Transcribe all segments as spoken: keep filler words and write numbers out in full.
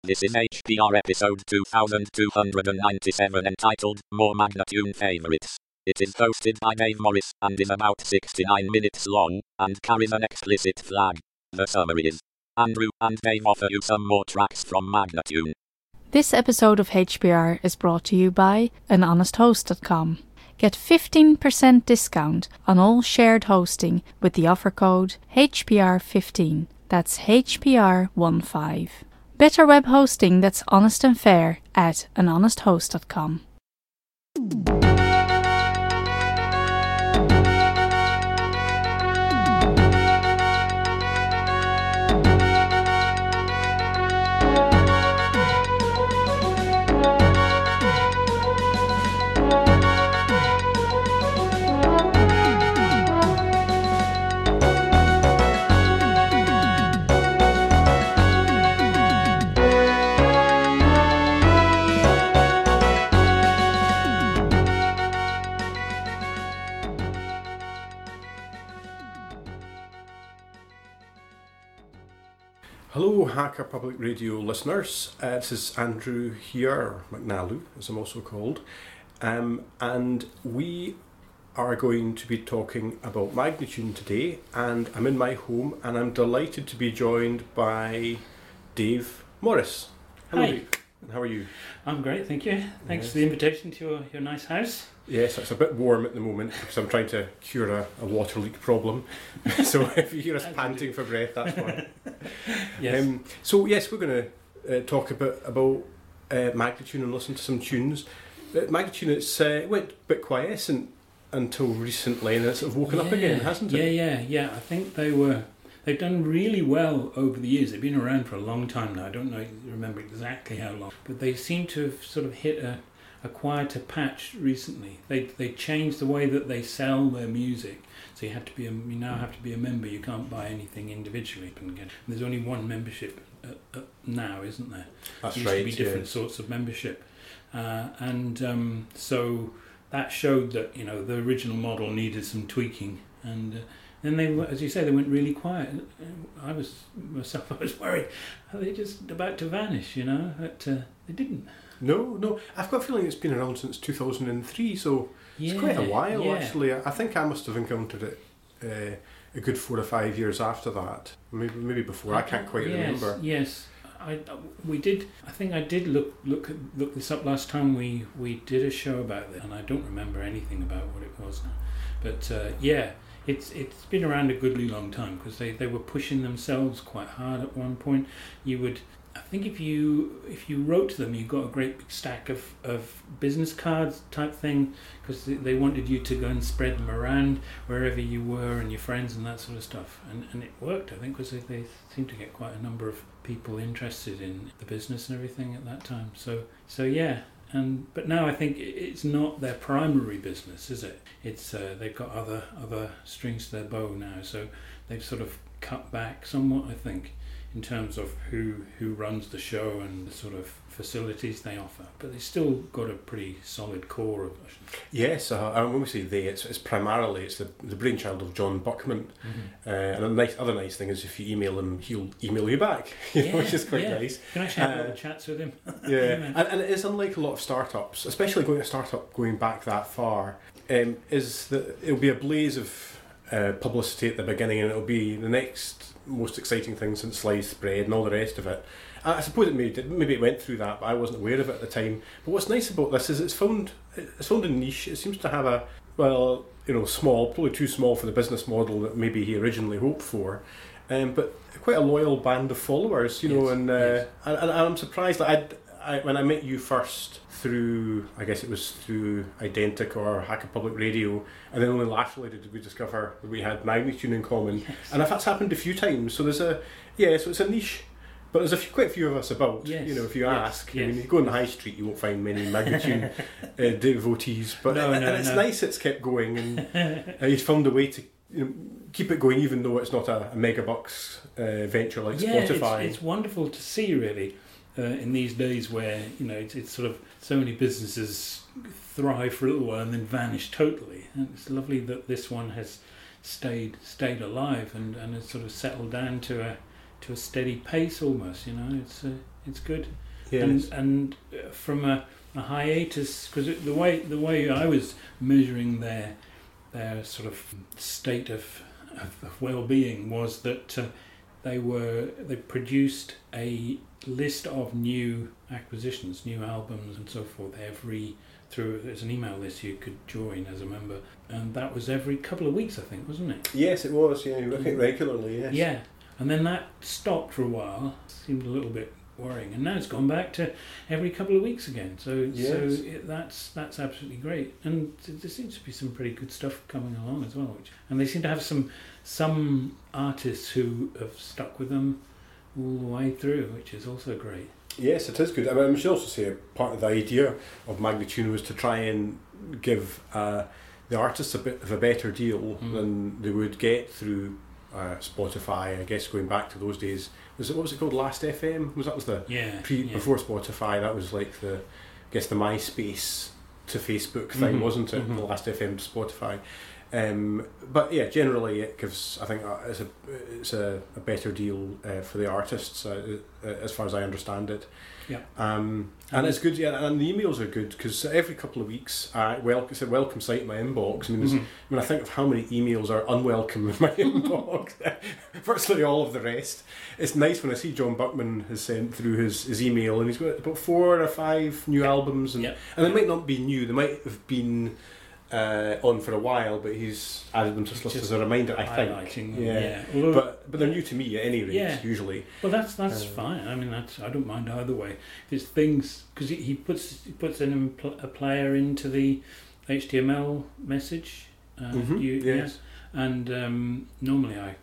This is H P R episode two thousand two hundred ninety-seven entitled More Magnatune Favorites. It is hosted by Dave Morris and is about sixty-nine minutes long and carries an explicit flag. The summary is: Andrew and Dave offer you some more tracks from Magnatune. This episode of H P R is brought to you by an honest host dot com. Get fifteen percent discount on all shared hosting with the offer code H P R fifteen. That's H P R fifteen. Better web hosting that's honest and fair at an honest host dot com. Hello, Hacker Public Radio listeners. Uh, this is Andrew here, McNallu, as I'm also called, um, and we are going to be talking about Magnatune today. And I'm in my home, and I'm delighted to be joined by Dave Morris. Hello, Hi. Dave. How are you? I'm great, thank you. Thanks Yes. for the invitation to your, your nice house. Yes, it's a bit warm at the moment because I'm trying to cure a, a water leak problem. So if you hear us panting for breath, that's why. Yes. Um, so yes, we're going to uh, talk a bit about uh, Magnatune and listen to some tunes. Uh, Magnatune, it's uh, went a bit quiescent until recently, and it's sort of woken up again, hasn't Yeah, it? yeah, yeah. I think they were. They've done really well over the years. They've been around for a long time now. I don't know, remember exactly how long, but they seem to have sort of hit a, a quieter patch recently. They they changed the way that they sell their music. So you have to be a, you now have to be a member. You can't buy anything individually. And get, there's only one membership uh, uh, now, isn't there? That's There used right. to be different yeah. sorts of membership, uh, and um, so that showed that you know the original model needed some tweaking, and uh, then they, were- as you say, they went really quiet. I was myself, I was worried, are they just about to vanish? You know, but uh, they didn't. No, no. I've got a feeling it's been around since two thousand three, so it's quite a while yeah. actually. I think I must have encountered it uh, a good four or five years after that. Maybe maybe before. I can't quite yes, remember. Yes, I we did. I think I did look look at- look this up last time we, we did a show about it, and I don't remember anything about what it was now. But uh, yeah, it's it's been around a goodly long time because they, they were pushing themselves quite hard at one point. You would. I think if you if you wrote to them, you got a great big stack of, of business cards type thing because they wanted you to go and spread them around wherever you were and your friends and that sort of stuff. And and it worked, I think, because they, they seemed to get quite a number of people interested in the business and everything at that time. So so yeah. And but now I think it- it's not their primary business, is it? It's uh, they've got other other strings to their bow now. So they've sort of cut back somewhat, I think, in terms of who who runs the show and the sort of facilities they offer, but they still got a pretty solid core of. Yes, uh, and when we say they, it's, it's primarily it's the, the brainchild of John Buckman. Mm-hmm. Uh, and a nice other nice thing is if you email him, he'll email you back, you know, which is quite yeah. nice. You can actually have Uh, little chats with him. Yeah, and, and it is unlike a lot of startups, especially going to a startup going back that far. Um, is that it'll be a blaze of uh, publicity at the beginning, and it'll be the next most exciting thing since sliced bread and all the rest of it. I I suppose it maybe, maybe it went through that, but I wasn't aware of it at the time. But what's nice about this is it's found it's found a niche. It seems to have a, well, you know, small, probably too small for the business model that maybe he originally hoped for, um, but quite a loyal band of followers, you know. Yes, And, uh, yes. and and I'm surprised that I'd, I when I met you first through, I guess it was through Identica or Hacker Public Radio, and then only latterly did we discover that we had Magnatune in common. Yes. And that's happened a few times. So there's a, yeah, so it's a niche, but there's a few, quite a few of us about. Yes, You know, if you yes, ask, I yes. mean, you go on the high street, you won't find many Magnatune uh, devotees. But No, and no, it's no. nice it's kept going, and uh, he's found a way to, you know, keep it going, even though it's not a, a megabucks uh, venture like Yeah, Spotify. it's, it's wonderful to see, really, uh, in these days where you know it's, it's sort of so many businesses thrive for a little while and then vanish totally. And it's lovely that this one has stayed stayed alive and, and has sort of settled down to a to a steady pace almost. You know, it's uh, It's good. Yes. And and uh, from a, a hiatus, because the way the way I was measuring their their sort of state of, of, of well-being was that uh, they were they produced a list of new acquisitions, new albums and so forth every through there's an email list you could join as a member, and that was every couple of weeks, I think, wasn't it? Yes, it was. Yeah, you look at it regularly. Yes. Yeah, and then that stopped for a while. Seemed a little bit worrying, and now it's gone back to every couple of weeks again. So, Yes. so it, that's that's absolutely great, and there seems to be some pretty good stuff coming along as well. Which, and they seem to have some some artists who have stuck with them all the way through, which is also great. Yes, it is good. I mean, I should also say part of the idea of Magnatune was to try and give uh, the artists a bit of a better deal Mm. than they would get through uh, Spotify. I guess going back to those days, was it what was it called? Last F M? Was that was the Yeah, pre yeah. before Spotify? That was like the, I guess the MySpace to Facebook thing, Mhm, wasn't it? mhm. The Last F M to Spotify. Um, but yeah, generally it gives, I think, uh, it's a it's a, a better deal uh, for the artists, uh, uh, as far as I understand it. Yeah. Um, and it's good, yeah, and the emails are good because every couple of weeks, I well, it's a welcome sight in my inbox. I mean, there's- Mhm. when I think of how many emails are unwelcome in my inbox, virtually all of the rest. It's nice when I see John Buckman has sent through his, his email, and he's got about four or five new albums, and Yeah. and they might not be new, they might have been uh, on for a while, but he's added them to his list Just as a reminder, I think. highlighting them, Yeah. yeah. Although, But but they're new to me at any rate, Yeah. usually. well, that's that's Uh, fine. I mean, that's I don't mind either way. If it's things because he, he puts he puts in a, pl- a player into the H T M L message. Uh, Mhm, you, yes. yeah. And um, normally I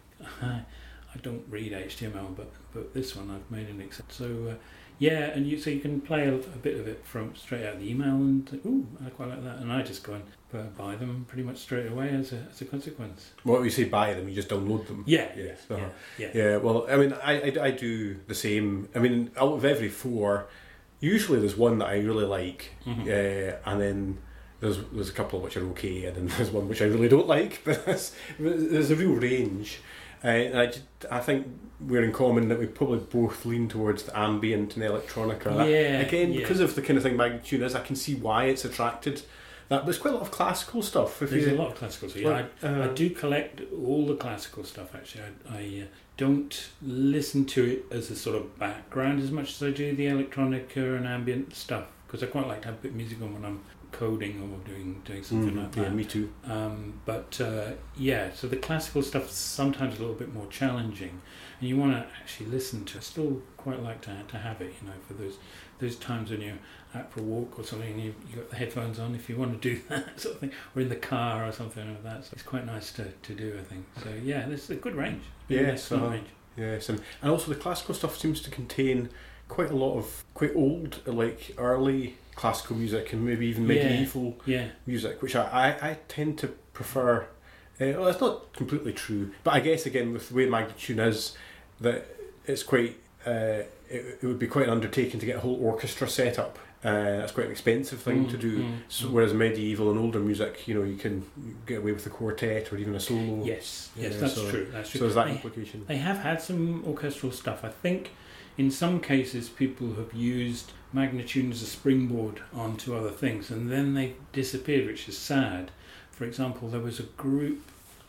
I don't read H T M L, but but this one I've made an exception. So uh, yeah, and you so you can play a, a bit of it from straight out of the email and think, ooh, I quite like that, and I just go and uh, buy them pretty much straight away as a as a consequence. Well, you say buy them, you just download them. Yeah, Yeah, yeah, uh-huh. yeah. Yeah, well, I mean, I, I, I do the same. I mean, out of every four, usually there's one that I really like, Mhm. uh, and then there's there's a couple which are okay, and then there's one which I really don't like. But there's, there's a real range. Uh, and I, just, I think we're in common that we probably both lean towards the ambient and electronica. That- Yeah, again, yeah. because of the kind of thing Magnatune is, I can see why it's attracted. That there's quite a lot of classical stuff. If There's you, a lot of classical stuff. Yeah, like, I, uh, I do collect all the classical stuff. Actually, I, I uh, don't listen to it as a sort of background as much as I do the electronica and ambient stuff because I quite like to have a bit of music on when I'm coding or doing doing something Mhm, like yeah, that. me too. Um, but uh, yeah, so the classical stuff is sometimes a little bit more challenging, and you want to actually listen to it. I still quite like to to have it, you know, for those those times when you're out for a walk or something and you you got the headphones on if you want to do that sort of thing, or in the car or something like that. So it's quite nice to, to do, I think. So yeah, there's a good range. Really Yes, excellent uh-huh. range. Yes, and, and also the classical stuff seems to contain quite a lot of quite old, like early classical music and maybe even Yeah. medieval Yeah, music, which I, I, I tend to prefer. Uh, well, it's not completely true, but I guess again with the way Magnatune is, that it's quite. Uh, it, it would be quite an undertaking to get a whole orchestra set up. Uh, that's quite an expensive thing Mm, to do. mm, So, mm. whereas medieval and older music, you know, you can get away with a quartet or even a solo. yes, yes, Yeah, that's so- true. That's true. So there's that They- implication. They have had some orchestral stuff. I think in some cases people have used Magnatune as a springboard onto other things and then they disappeared, which is sad. For example, there was a group,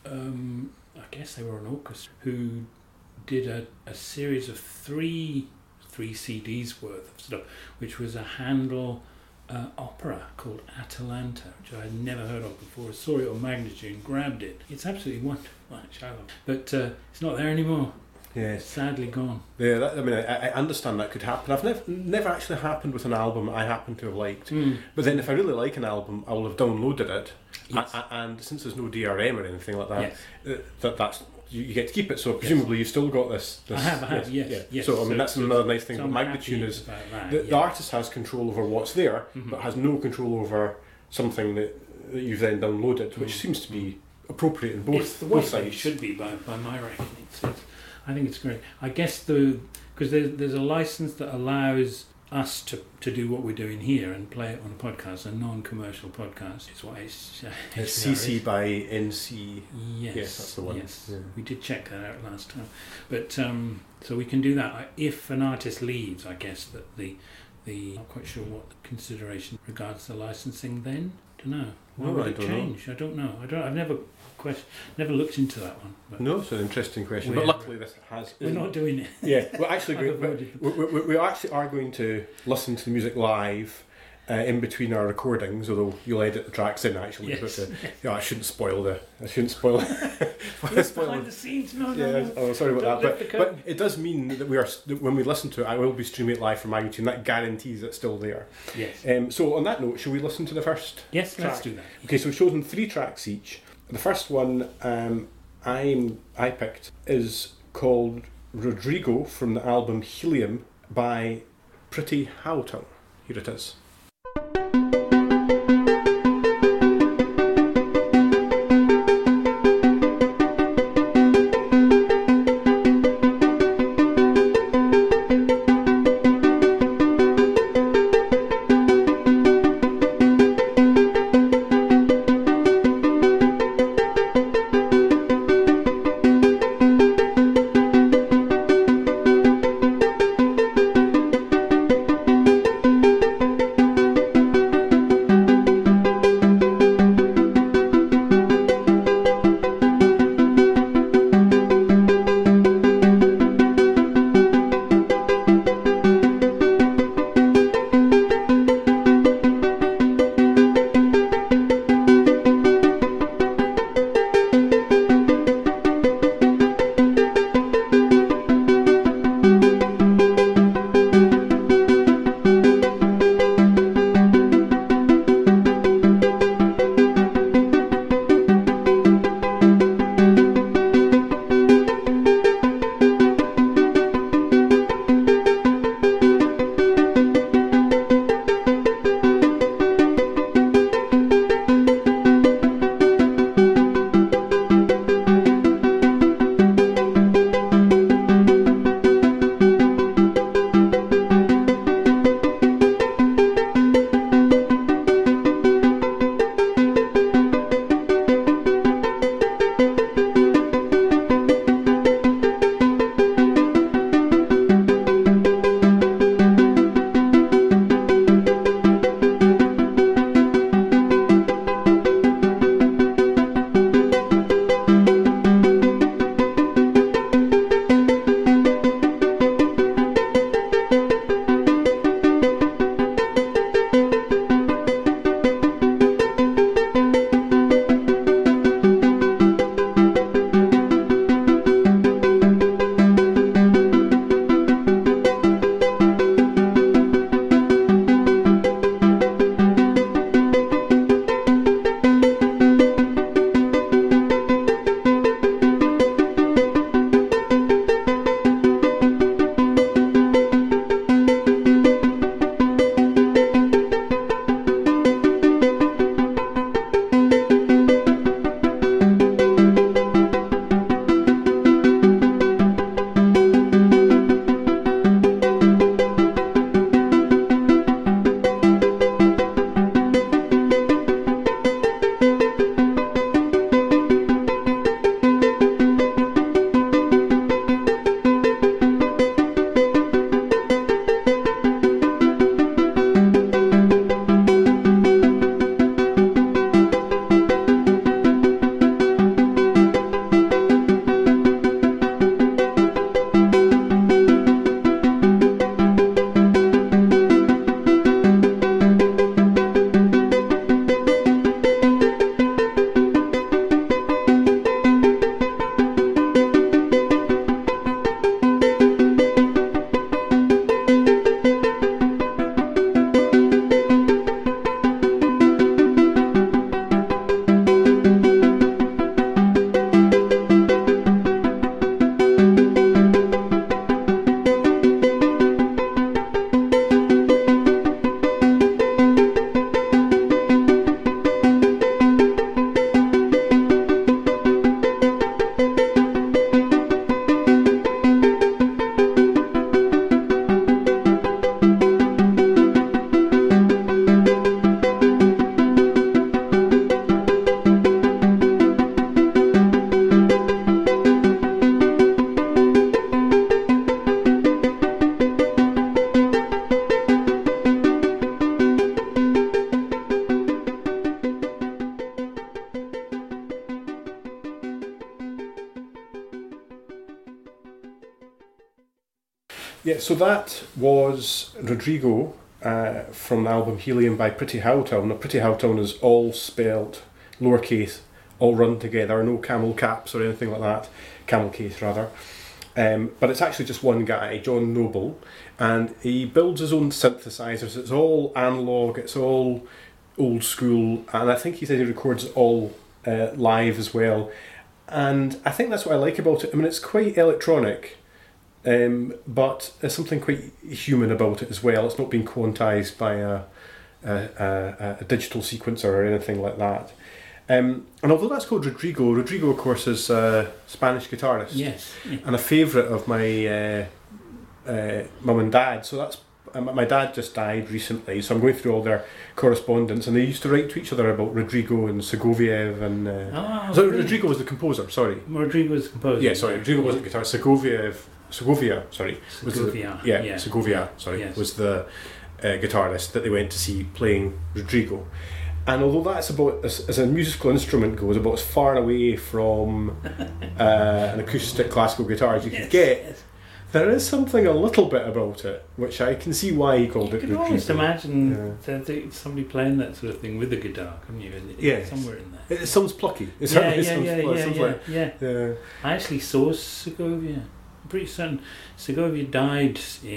um, I guess they were an orchestra, who did a, a series of three three C Ds worth of stuff, which was a Handel uh, opera called Atalanta, which I had never heard of before. I saw it on Magnatune, grabbed it. It's absolutely wonderful, actually. I love it. But uh, it's not there anymore. Yes. Sadly gone. Yeah, that, I mean, I, I understand that could happen. I've never, never actually happened with an album I happen to have liked. Mm. But then if I really like an album, I will have downloaded it. Yes. A- a- and since there's no D R M or anything like that, Yes. uh, that that's you, you get to keep it. So presumably you've still got this. this I have, I have, yes, yeah. yes. So I mean, So- that's so- another nice thing So about I'm Magnatune happy is about that, the, yeah. the artist has control over what's there, Mhm. but has no control over something that, that you've then downloaded, which Mm. seems to be appropriate in both it's the way both that it sides. should be by, by my reckoning. It's, it's, I think it's great. I guess the because there's there's a license that allows us to, to do what we're doing here and play it on a podcast, a non-commercial podcast. It's what it's, uh, It's C C by N C. Yes, Yes, that's the one. Yes, Yeah. we did check that out last time. But um, so we can do that if an artist leaves. I guess that the the not quite sure what the consideration regards the licensing. Then don't know. Why No, would I it don't know. change? I don't know. I don't. I've never question, never looked into that one. But No, it's an interesting question. But We're- luckily, this has. we're not doing it. Yeah, we're actually I've going. avoided We, we, we actually are going to listen to the music live uh, in between our recordings, although you'll edit the tracks in actually. Yes. But, uh, yeah, I shouldn't spoil the. I shouldn't spoil. Look spoil behind the scenes. No, no, Yeah, no. oh, sorry about Don't that. lift But, the but curtain. it does mean that we are that when we listen to it, I will be streaming it live from my YouTube, and that guarantees it's still there. Yes. Um, so on that note, shall we listen to the first? Yes. Let's track? do that. Okay, so we've chosen three tracks each. The first one um, I'm I picked is called Rodrigo from the album Helium by Pretty Howtung. Here it is. Yeah, so that was Rodrigo uh, from the album Helium by Pretty Howtown. Now, Pretty Howtown is all spelled lowercase, all run together, no camel caps or anything like that, camel case rather. Um, but it's actually just one guy, John Noble, and he builds his own synthesizers. It's all analog, it's all old school, and I think he said he records it all uh, live as well. And I think that's what I like about it. I mean, it's quite electronic, um, but there's something quite human about it as well. It's not being quantized by a, a, a, a digital sequencer or anything like that. Um, and although that's called Rodrigo, Rodrigo, of course, is a Spanish guitarist. Yes. Yeah. And a favourite of my uh, uh, mum and dad. So that's uh, my dad just died recently, so I'm going through all their correspondence, and they used to write to each other about Rodrigo and Segoviev and. Uh, Oh, so really? Rodrigo was the composer. Sorry. Rodrigo was the composer. Yeah, sorry. Rodrigo wasn't guitar. Segoviev, Segovia. Sorry. was the- Segovia. yeah, yeah. Segovia. Sorry, Yes. was the uh, guitarist that they went to see playing Rodrigo. And although that's about, as, as a musical instrument goes, about as far away from uh, an acoustic classical guitar as you Yes, could get, yes. there is something a little bit about it, which I can see why he called You it can Rodrigo. almost imagine Yeah. that there- somebody playing that sort of thing with a guitar, couldn't you? It- Yes. Somewhere in there. It sounds plucky. It Yeah, certainly yeah, sounds, yeah, it yeah, sounds yeah, like. yeah. Yeah. I actually saw Segovia. I'm pretty certain Segovia died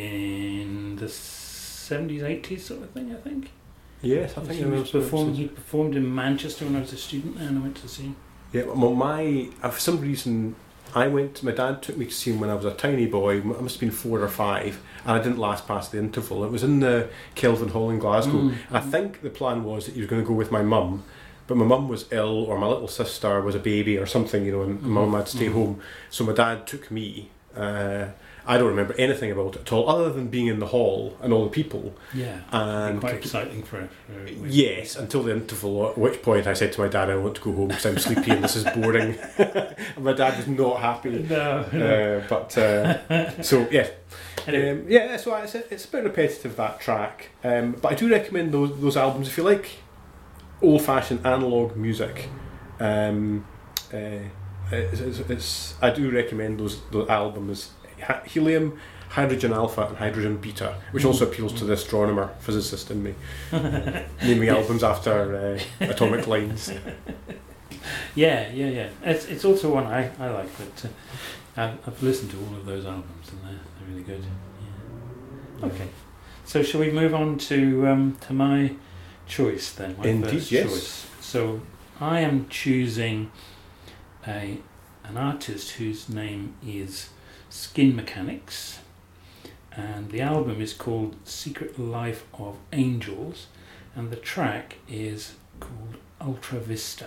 in the seventies, eighties sort of thing, I think. Yes, I think he I was remember performed, some- he performed in Manchester when I was a student there, and I went to see him. Yeah, well, my uh, for some reason I went. My dad took me to see him when I was a tiny boy. I must have been four or five, and I didn't last past the interval. It was in the Kelvin Hall in Glasgow. Mm. And I think the plan was that he was going to go with my mum, but my mum was ill, or my little sister was a baby or something, you know, and Mhm. mum had to stay Mhm. home. So my dad took me. Uh, I don't remember anything about it at all, other than being in the hall and all the people. Yeah, And quite exciting for, for yes, until the interval, at which point I said to my dad, I want to go home because I'm sleepy and this is boring. And my dad was not happy. No, no. Uh, but, uh, so, yeah. Anyway. Um, yeah, so it's a, it's a bit repetitive, that track. Um, but I do recommend those those albums if you like old-fashioned analogue music. Um, uh, it's, it's, it's, I do recommend those, those albums. Helium, Hydrogen Alpha and Hydrogen Beta, which also appeals to the astronomer, physicist in me, naming albums after uh, atomic lines. Yeah, yeah, yeah. It's it's also one I, I like, but uh, I've, I've listened to all of those albums and they're, they're really good. Yeah. Okay, so shall we move on to um, to my choice then? My Indeed, first yes. choice. So I am choosing a an artist whose name is Skin Mechanics, and the album is called Secret Life of Angels, and the track is called Ultra Vista.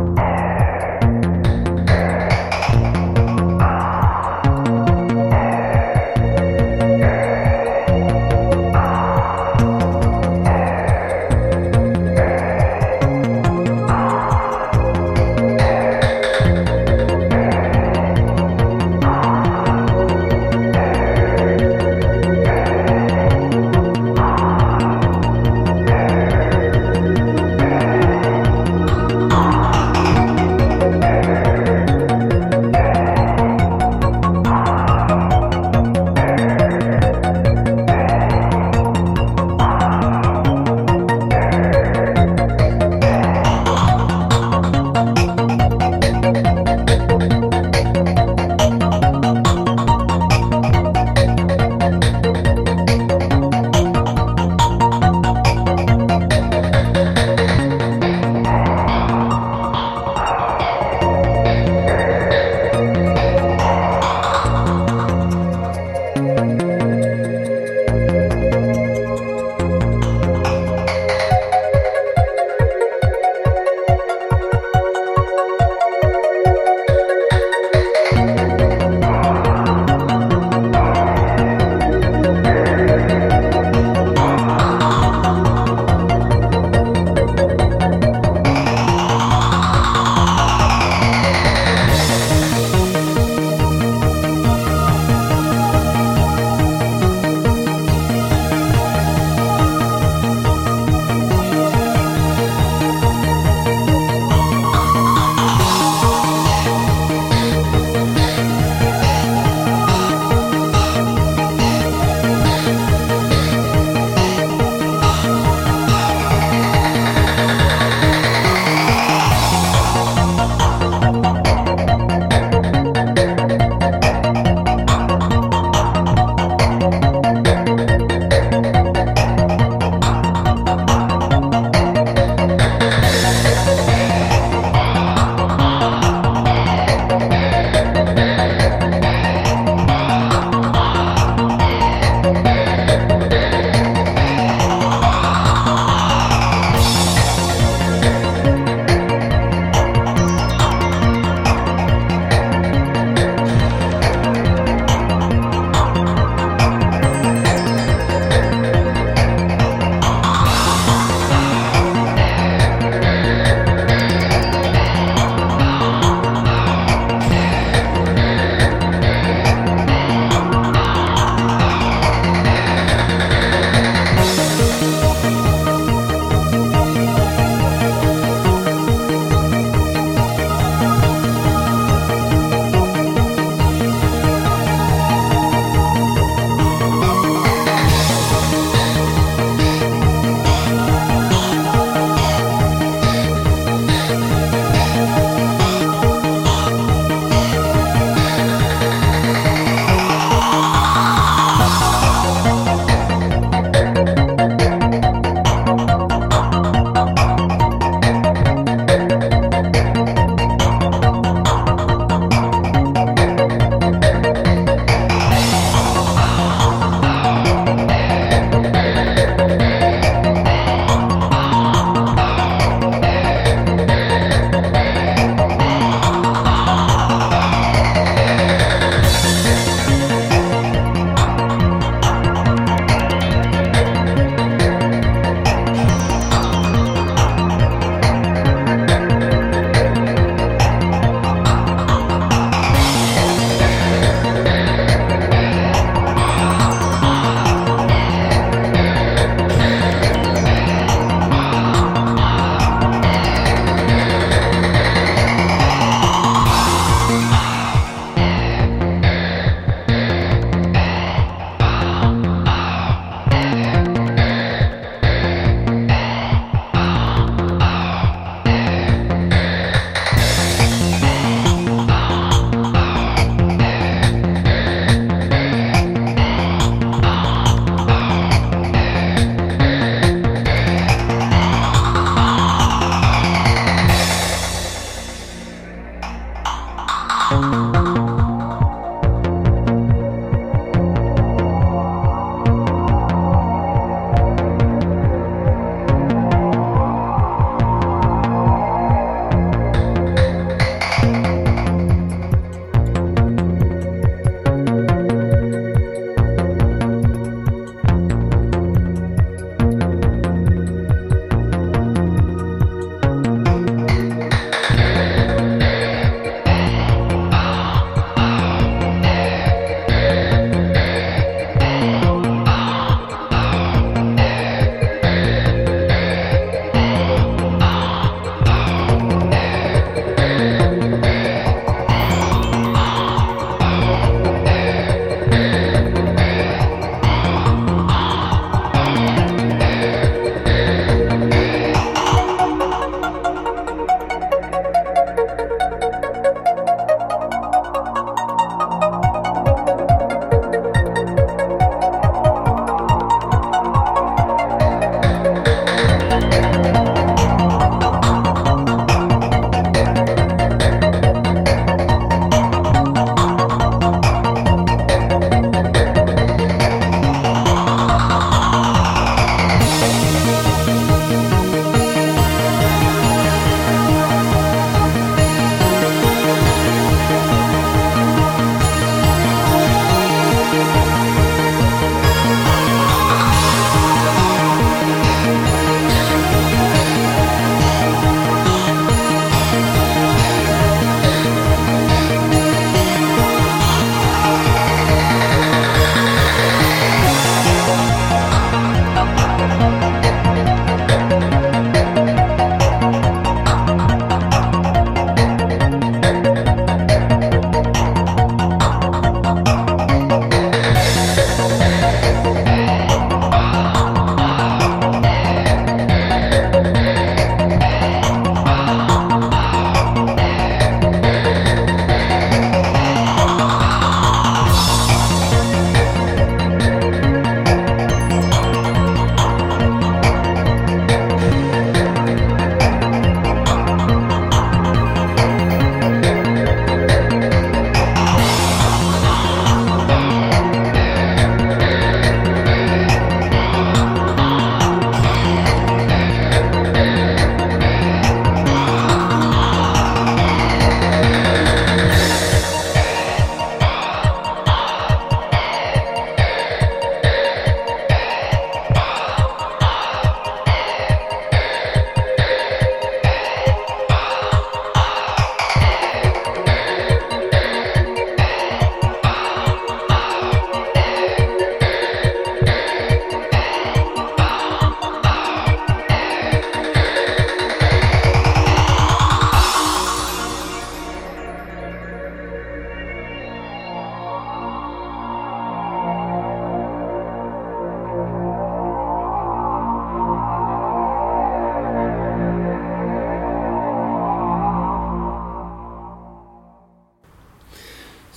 Thank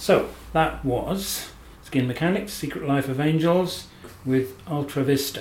So that was Skin Mechanics, Secret Life of Angels with Ultra Vista.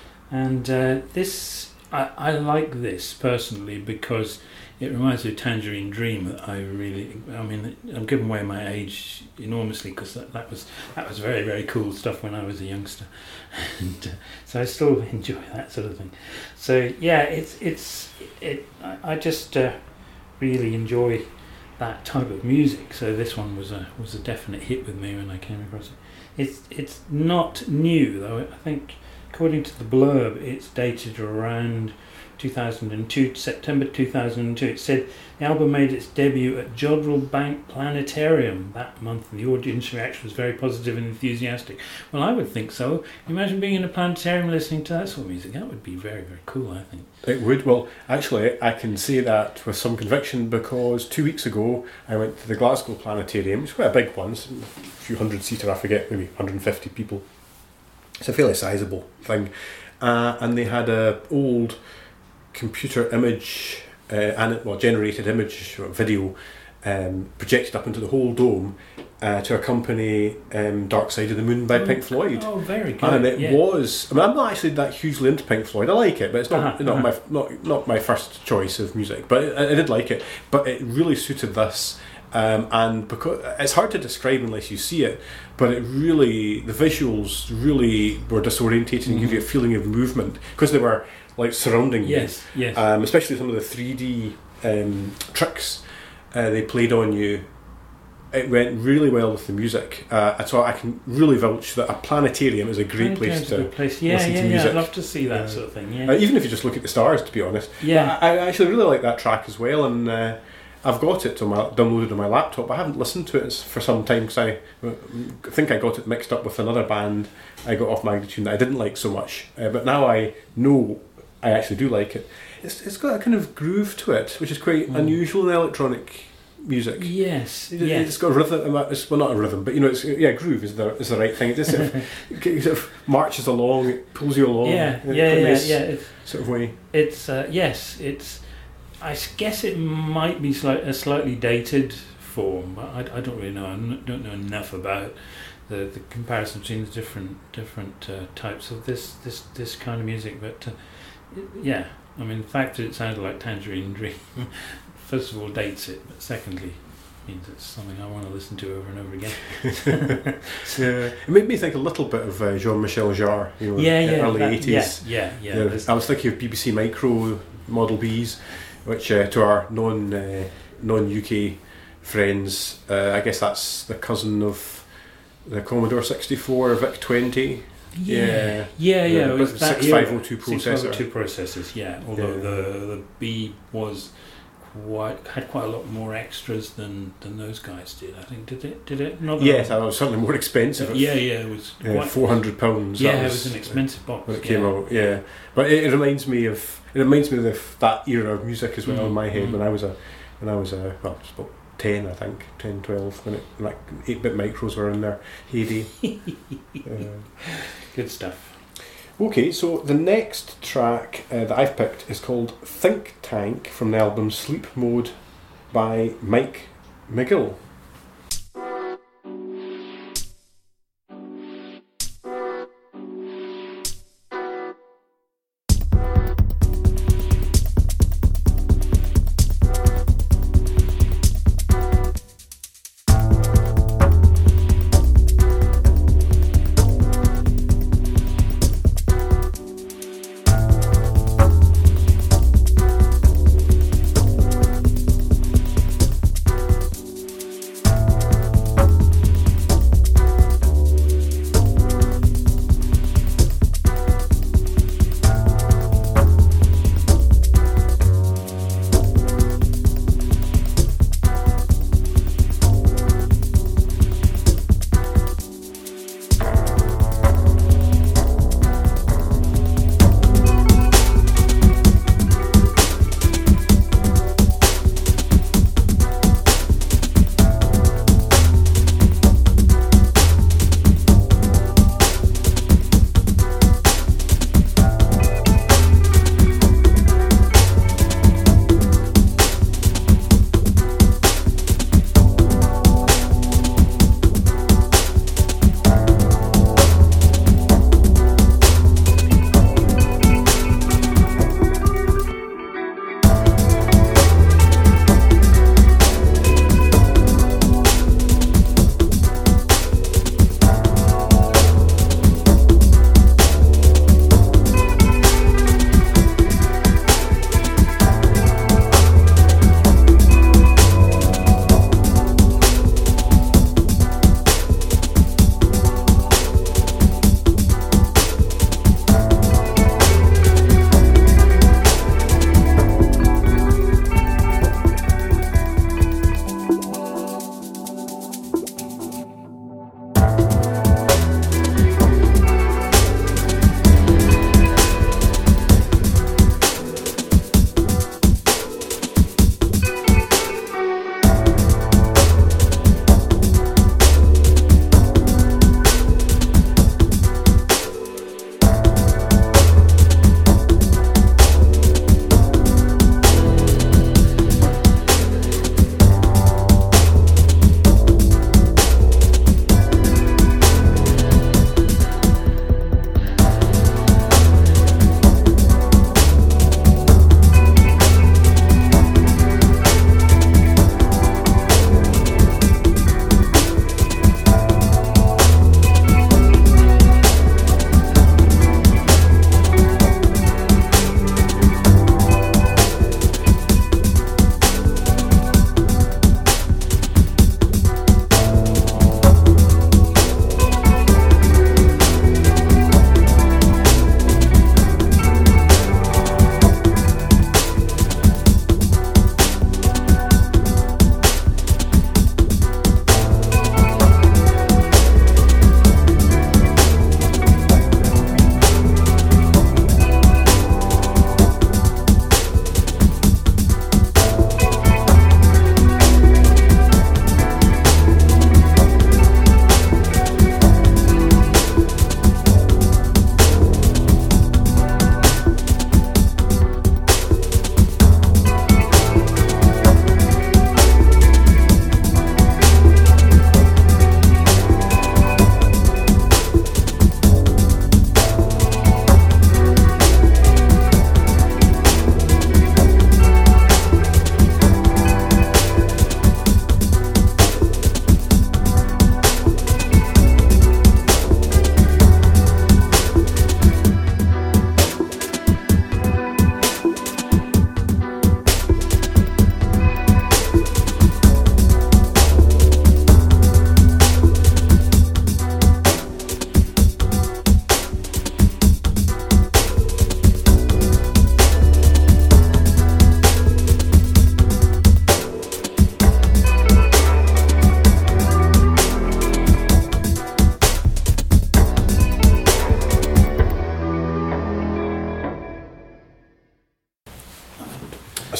And uh, this, I, I like this personally because it reminds me of Tangerine Dream. That I really, I mean, I'm giving away my age enormously because that, that was that was very very cool stuff when I was a youngster, and uh, so I still enjoy that sort of thing. So yeah, it's it's it. I, I just uh, really enjoy that type of music. So this one was a was a definite hit with me when I came across it. It's it's not new though. I think according to the blurb, it's dated around two thousand two, September two thousand two. It said the album made its debut at Jodrell Bank Planetarium that month, and the audience reaction was very positive and enthusiastic. Well, I would think so. Imagine being in a planetarium listening to that sort of music. That would be very, very cool, I think. It would. Well, actually, I can say that with some conviction because two weeks ago I went to the Glasgow Planetarium. It's quite a big one, it's a few hundred seater, I forget, maybe one hundred fifty people. It's a fairly sizable thing. Uh, and they had a old computer image, uh, and well, generated image or video um, projected up into the whole dome uh, to accompany um, Dark Side of the Moon by oh, Pink Floyd. Oh, very good. And it yeah. was. I mean, I'm not actually that hugely into Pink Floyd. I like it, but it's not Uh-huh, not uh-huh. my not not my first choice of music. But I, I did like it. But it really suited this. Um, and because it's hard to describe unless you see it, but it really, the visuals really were disorientating and give you a feeling of movement because they were like surrounding you. Yes, yes. Um, especially some of the three D um, tricks uh, they played on you. It went really well with the music, uh, and so I can really vouch that a planetarium is a great place to a good place. Yeah, listen yeah, to yeah. music. I'd love to see that Yeah. sort of thing. Yeah, Uh, even if you just look at the stars, to be honest. yeah. I, I actually really like that track as well, and uh, I've got it on my, downloaded on my laptop. But I haven't listened to it for some time because I, I think I got it mixed up with another band I got off Magnatune that I didn't like so much. Uh, but now I know I actually do like it. It's it's got a kind of groove to it, which is quite Mm. unusual in electronic music. Yes, It, yes. It's got a rhythm. It's, well, not a rhythm, but you know, it's yeah, groove is the is the right thing. It just sort of, it sort of marches along, it pulls you along. Yeah, in a yeah, yeah, nice yeah. It's, Sort of way. it's uh, yes, it's. I s- guess it might be slight, a slightly dated form, but I, I don't really know. I n- don't know enough about the, the comparison between the different different uh, types of this, this this kind of music. But uh, it, yeah, I mean, the fact that it sounded like Tangerine Dream, first of all, dates it, but secondly, means it's something I want to listen to over and over again. Yeah, it made me think a little bit of uh, Jean-Michel Jarre, you know, Yeah, the yeah, early that- eighties. yeah, yeah, yeah. Yeah, there's- I was thinking of B B C Micro Model Bs, which uh, to our non uh, non U K friends, uh, I guess that's the cousin of the Commodore sixty-four V I C twenty. Yeah, yeah, Yeah, yeah. but it was that six five oh two era. processor. six five oh two processors, yeah. Although Yeah. the the B was quite had quite a lot more extras than, than those guys did. I think did it did it not? Yes, that was certainly more expensive. yeah, yeah. It was Uh, quite, four hundred pounds. Yeah, it was an expensive box when it yeah. came out. Yeah, but it, it reminds me of it reminds me of the, that era of music as well Mm, in my head mm. when I was a when I was a well just about ten, I think ten, twelve when it like eight bit micros were in their heyday. uh, Good stuff. Okay, so the next track uh, that I've picked is called Think Tank from the album Sleep Mode by Mike McGill.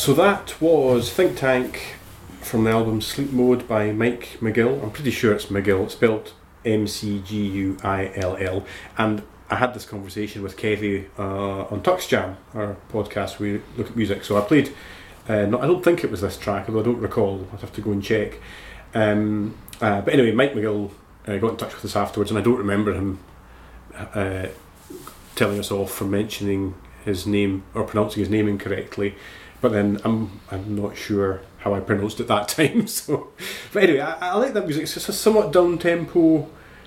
So that was Think Tank from the album Sleep Mode by Mike McGill. I'm pretty sure it's McGill. It's spelled M C G U I L L. And I had this conversation with Kevy uh, on Tux Jam, our podcast where we look at music. So I played, uh, not, I don't think it was this track, although I don't recall. I'd have to go and check. Um, uh, but anyway, Mike McGill uh, got in touch with us afterwards, and I don't remember him uh, telling us off for mentioning his name or pronouncing his name incorrectly. But then I'm I'm not sure how I pronounced it that time. So, but anyway, I, I like that music. It's just a somewhat down tempo,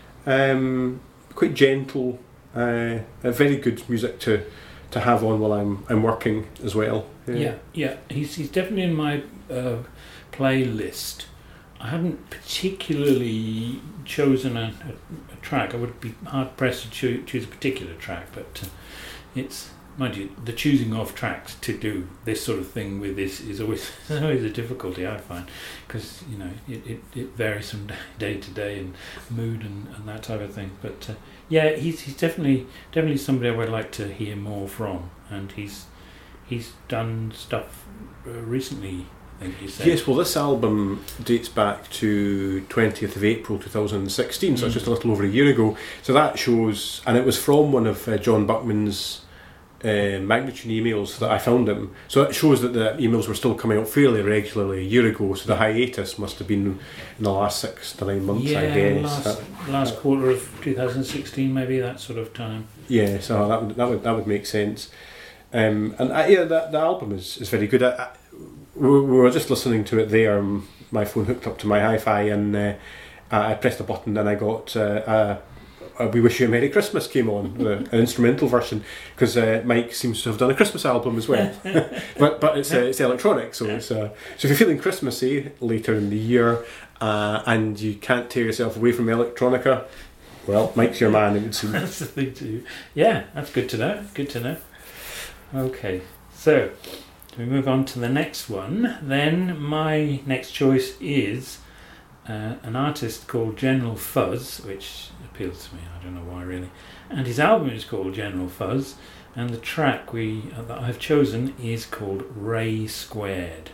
um, quite gentle, uh, a very good music to, to have on while I'm I'm working as well. Yeah, yeah, yeah. He's he's definitely in my uh, playlist. I haven't particularly chosen a, a, a track. I would be hard pressed to choo- choose a particular track, but uh, it's. Mind you, the choosing of tracks to do this sort of thing with this is always always a difficulty, I find, because you know it, it, it varies from day to day and mood and, and that type of thing. But uh, yeah, he's he's definitely definitely somebody I would like to hear more from, and he's he's done stuff uh, recently. I think you said. Yes, well, this album dates back to twentieth of April two thousand sixteen, so Mm. it's just a little over a year ago. So that shows, and it was from one of uh, John Buckman's Uh, Magnitude emails that I found him. So it shows that the emails were still coming out fairly regularly a year ago, so the hiatus must have been in the last six to nine months, yeah, I guess. last That- last quarter of two thousand sixteen, maybe that sort of time. yeah, so that would that would, that would make sense. Um, and I, yeah, the, the album is, is very good. I, I, we we were just listening to it there, um, my phone hooked up to my hi-fi, and uh, I pressed a button and I got uh, a Uh, We Wish You a Merry Christmas came on, uh, an instrumental version, because uh, Mike seems to have done a Christmas album as well. but but it's uh, it's electronic, so it's uh, so if you're feeling Christmassy later in the year uh, and you can't tear yourself away from electronica, well, Mike's your man, it would seem. That's the thing to do. Yeah, that's good to know. Good to know. Okay, so we move on to the next one. Then my next choice is uh, an artist called General Fuzz, which appeals to me. I don't know why really. And his album is called General Fuzz, and the track we uh, that I've chosen is called Ray Squared.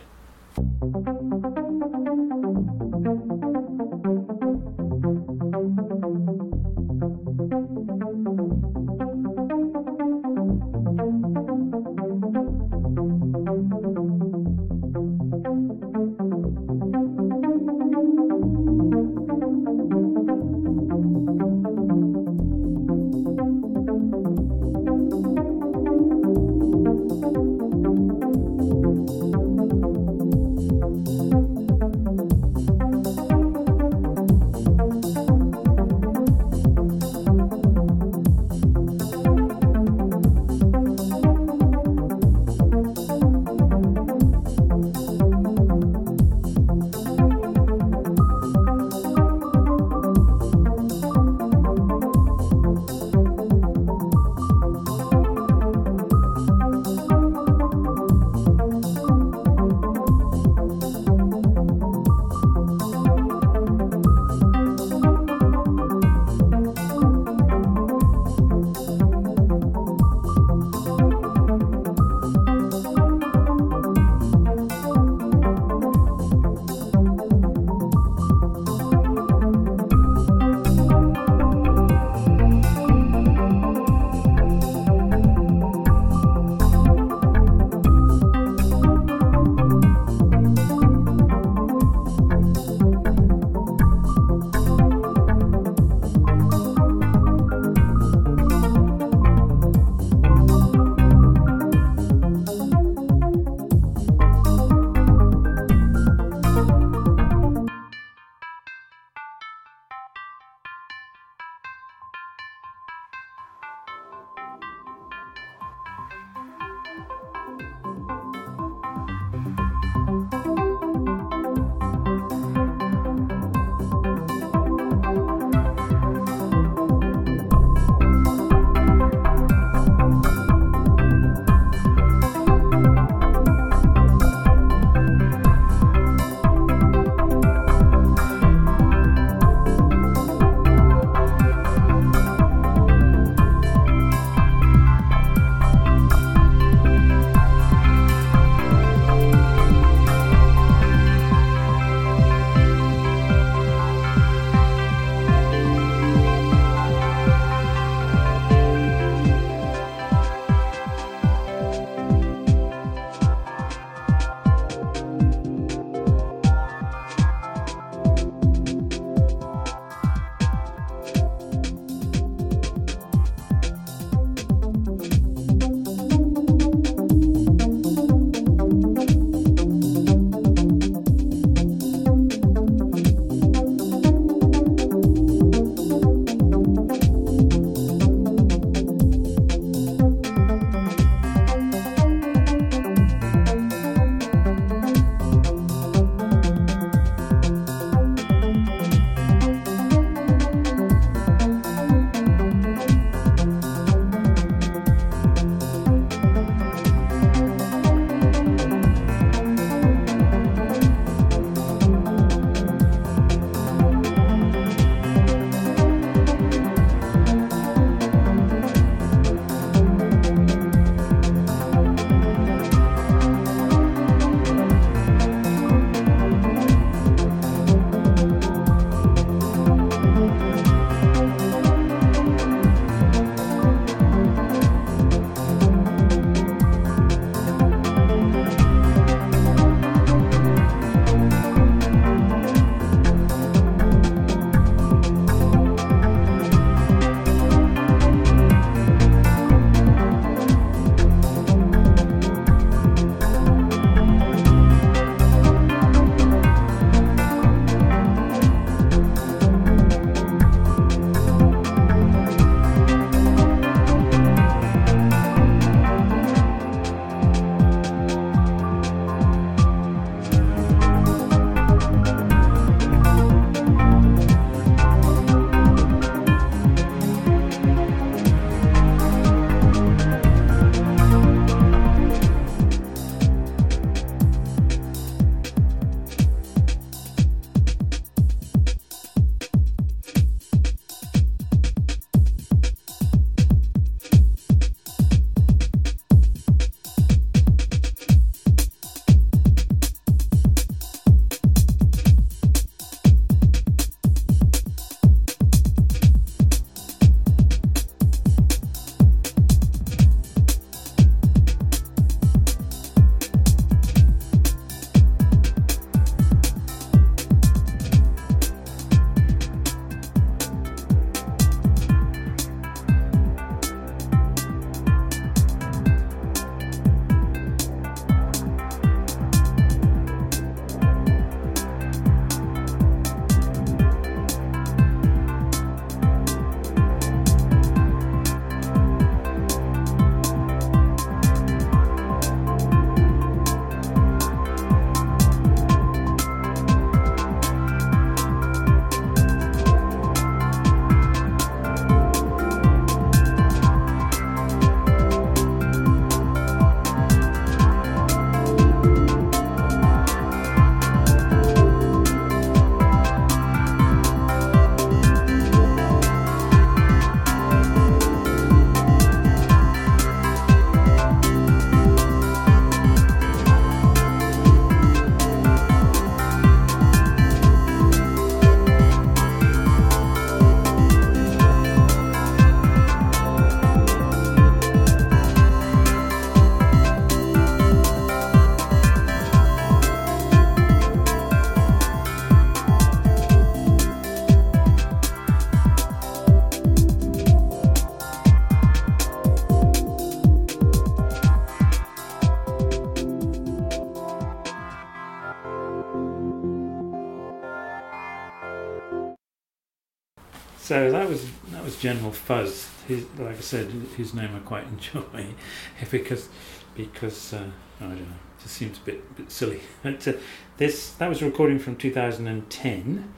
So that was that was General Fuzz. His, like I said, his name I quite enjoy because because uh, I don't know, it just seems a bit bit silly. But, uh, this that was a recording from two thousand ten.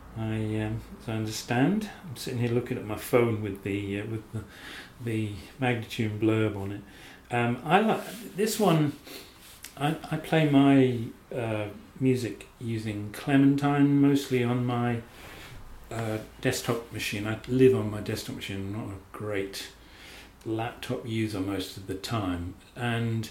I um, as I understand, I'm sitting here looking at my phone with the uh, with the, the Magnatune blurb on it. Um, I like this one. I I play my uh, music using Clementine mostly on my uh, desktop machine. I live on my desktop machine. I'm not a great laptop user most of the time, and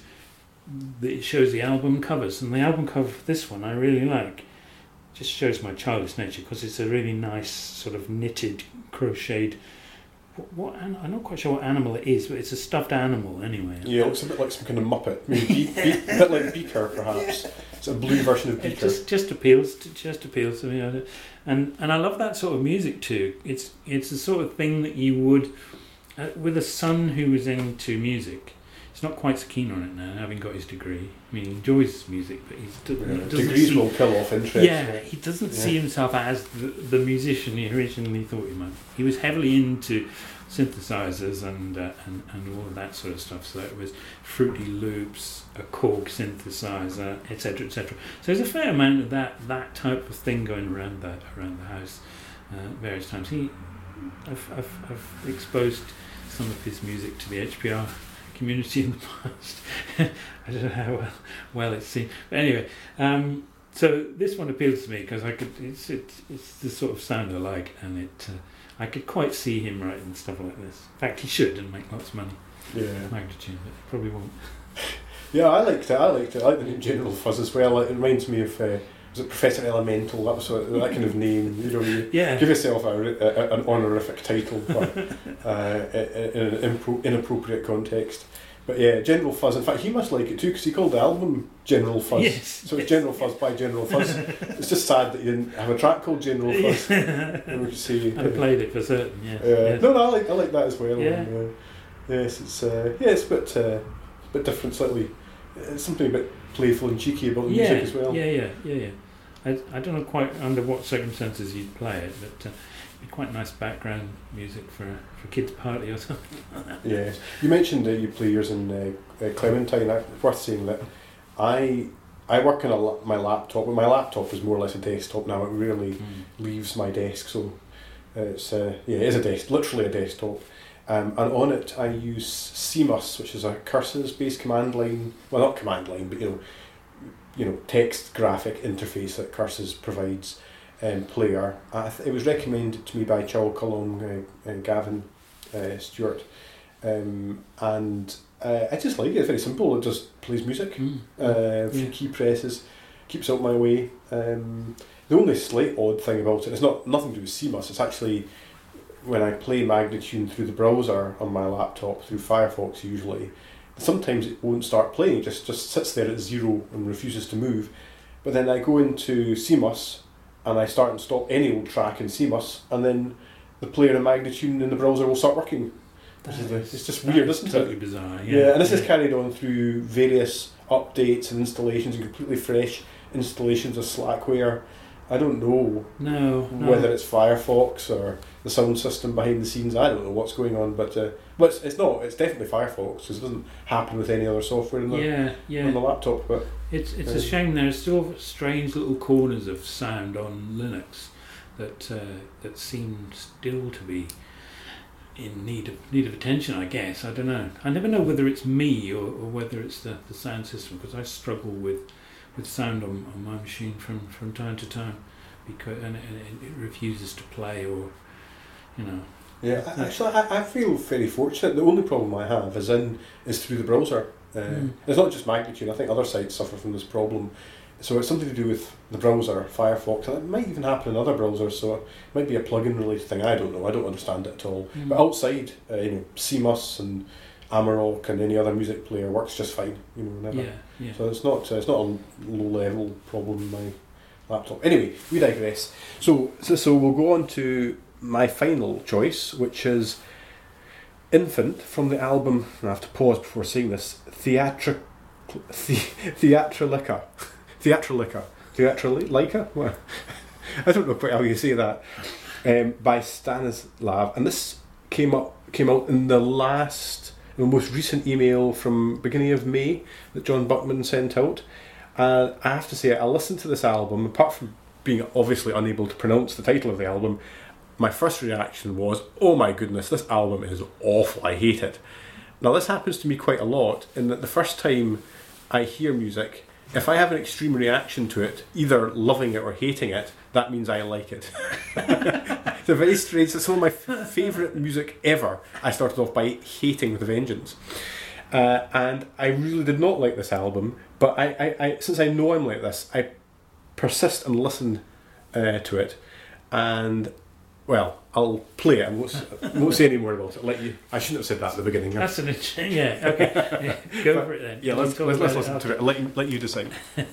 the, it shows the album covers. And the album cover for this one I really like. Just shows my childish nature because it's a really nice sort of knitted, crocheted. What, what I'm not quite sure what animal it is, but it's a stuffed animal anyway. Yeah, it looks a bit like some kind of Muppet. Maybe be, be, a bit like Beaker, perhaps. It's a blue version of Beaker. It just just appeals, to, just appeals to me, and and I love that sort of music too. It's it's the sort of thing that you would, uh, with a son who was into music. He's not quite so keen on it now, having got his degree. I mean, he enjoys music, but he's, Yeah, he doesn't degrees see, will kill off interest. yeah, he doesn't Yeah. see himself as the, the musician he originally thought he might. He was heavily into synthesizers and, uh, and and all of that sort of stuff. So it was Fruity Loops, a Korg synthesizer, et cetera, et cetera. So there's a fair amount of that that type of thing going around that around the house uh, various times. He, I've, I've I've exposed some of his music to the H P R community in the past. I don't know how well, well it's seen, but anyway. Um, so this one appeals to me because I could. It's it's it's the sort of sound I like, and it. Uh, I could quite see him writing stuff like this. In fact, he should and make lots of money. Yeah. Magnatune, but he probably won't. Yeah, I liked it. I liked it. I like the name General Fuzz as well. It reminds me of uh, was it Professor Elemental? That was sort of, that kind of name. You know, you Yeah. give yourself a, a, an honorific title, but uh, in an impro- inappropriate context. But yeah, General Fuzz. In fact, he must like it too because he called the album General Fuzz. Yes. So it's General Fuzz by General Fuzz. It's just sad that you didn't have a track called General Fuzz. And we could see. I played it for certain. Yeah. Uh, Yes. No, no, I like I like that as well. Yeah. And, uh, yes, it's uh, yeah, it's a bit uh, a bit different, slightly. It's something a bit playful and cheeky about the Yeah. music as well. Yeah, yeah, yeah, yeah. I I don't know quite under what circumstances you'd play it, but. Uh, Quite nice background music for for a kids' party or something like that. Yes, you mentioned that you play yours in uh, uh, Clementine. It's worth saying that I I work on a la- my laptop, but my laptop is more or less a desktop now. It rarely Mm. leaves my desk, so it's uh, yeah, it is a desk, literally a desktop. Um, and on it, I use C M U S, which is a curses-based command line. Well, not command line, but you know, you know, text graphic interface that Curses provides. Um, player. I th- it was recommended to me by Chow Kalong uh, and Gavin uh, Stewart, um, and uh, I just like it. It's very simple. It just plays music, Mm. uh, few Yeah. key presses, keeps out my way. Um, the only slight odd thing about it is not nothing to do with C M U S. It's actually when I play Magnatune through the browser on my laptop through Firefox usually. Sometimes it won't start playing. It just just sits there at zero and refuses to move. But then I go into C M U S. And I start and stop any old track in C M U S, and then the player in Magnatune in the browser will start working. Which is, That it's just that weird, is isn't totally it? bizarre. Yeah, Yeah, and this is carried on through various updates and installations and completely fresh installations of Slackware. I don't know no, no. whether it's Firefox or the sound system behind the scenes. I don't know what's going on, but uh, well, it's, it's not. It's definitely Firefox because it doesn't happen with any other software in the, yeah, yeah. on the laptop. But It's it's Um, a shame there's still strange little corners of sound on Linux that uh, that seem still to be in need of need of attention. I guess I don't know. I never know whether it's me or, or whether it's the, the sound system because I struggle with with sound on, on my machine from, from time to time because and, and it refuses to play or you know. yeah, I- actually, I, I feel very fortunate. The only problem I have is in is through the browser. Uh, Mm. It's not just Magnatune. I think other sites suffer from this problem. So it's something to do with the browser, Firefox, and it might even happen in other browsers. So it might be a plugin related thing. I don't know. I don't understand it at all. Mm. But outside, uh, you know, C M U S and Amarok and any other music player works just fine. You know, never. Yeah, yeah. So it's not uh, it's not a low level problem in my laptop. Anyway, we digress. So so so we'll go on to my final choice, which is Infant from the album. I have to pause before saying this. Theatric, the, Theatralica, Theatralica, Theatralica. Well, I don't know quite how you say that. um, by Stanislav, and this came up came out in the last, the most recent email from beginning of May that John Buckman sent out. And I have to say, I listened to this album, apart from being obviously unable to pronounce the title of the album, my first reaction was, oh my goodness, this album is awful, I hate it. Now this happens to me quite a lot, in that the first time I hear music, if I have an extreme reaction to it, either loving it or hating it, that means I like it. It's a very strange, it's some of my f- favourite music ever. I started off by hating with a vengeance. Uh, and I really did not like this album, but I, I, I since I know I'm like this, I persist and listen uh, to it, and well, I'll play it. I won't, won't say any more about it. I'll let you. I shouldn't have said that at the beginning. That's an interesting. Yeah. Okay. Yeah, go but, for it then. Yeah. Let's, let's, let's listen to it. I'll let you, let you decide.